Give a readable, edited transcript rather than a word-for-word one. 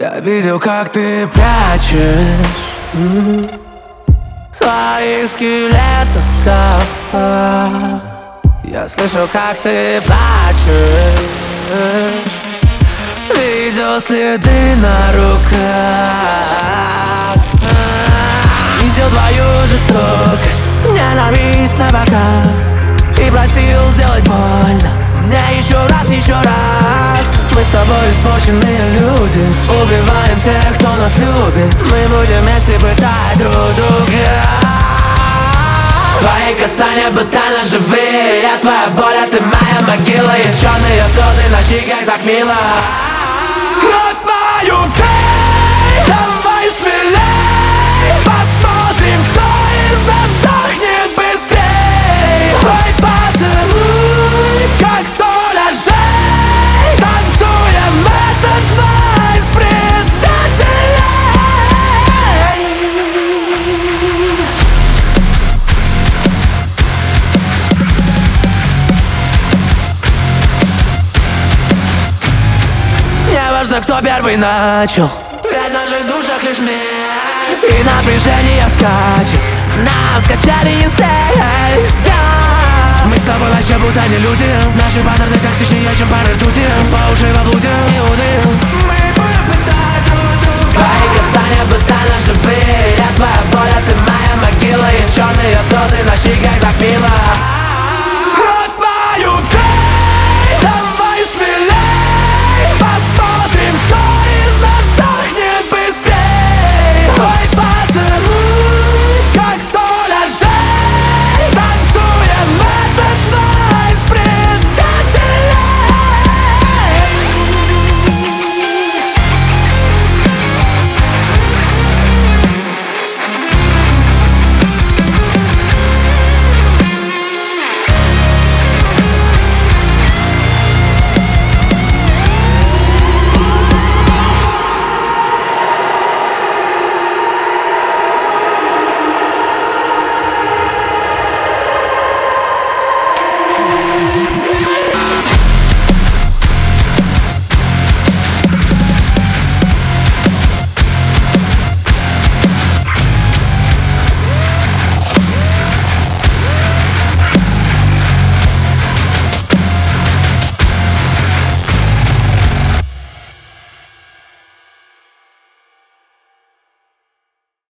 Я видел, как ты прячешь свои скелеты в шкафах. Я слышал, как ты плачешь. Видел следы на руках. Видел твою жестокость, ненависть на боках. И просил сделать больно мне еще раз. Мы с тобой испорченные люди, убиваем тех, кто нас любит. Мы будем вместе пытать друг друга. Твои касания будто ножевые. Я твоя боль, а ты моя могила. И черные слезы на щеках так мило. Кровь мою пей, давай смелей. Посмотрим, кто из нас сдохнет быстрей. Твой поцелуй, как 100 ножей. Танцуем этот вальс предателей. Неважно, кто первый начал, ведь в наших душах лишь месть. И напряжение скачет, нам скачали и здесь. Да. Мы с тобой вообще будто не люди. Наши паттерны токсичнее, чем пары ртути. По уши воблудим и удым. Мы будем пытать друг друга. Твои касания будто ножевые. Я твоя боль, а ты моя могила. И черные слезы на щеках так мило.